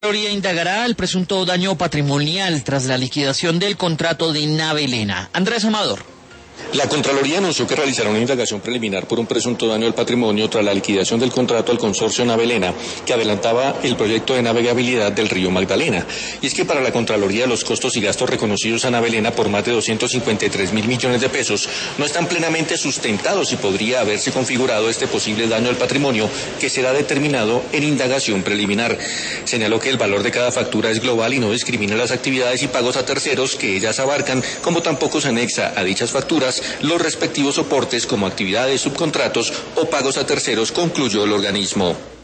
Contraloría indagará el presunto daño patrimonial tras la liquidación del contrato de Nave Elena. Andrés Amador. La Contraloría anunció que realizará una indagación preliminar por un presunto daño al patrimonio tras la liquidación del contrato al consorcio Nave Elena, que adelantaba el proyecto de navegabilidad del río Magdalena. Y es que para la Contraloría los costos y gastos reconocidos a Nave Elena por más de 253.000 millones de pesos no están plenamente sustentados y podría haberse configurado este posible daño al patrimonio que será determinado en indagación preliminar. Señaló que el valor de cada factura es global y no discrimina las actividades y pagos a terceros que ellas abarcan, como tampoco se anexa a dichas facturas los respectivos soportes como actividades, subcontratos o pagos a terceros, concluyó el organismo.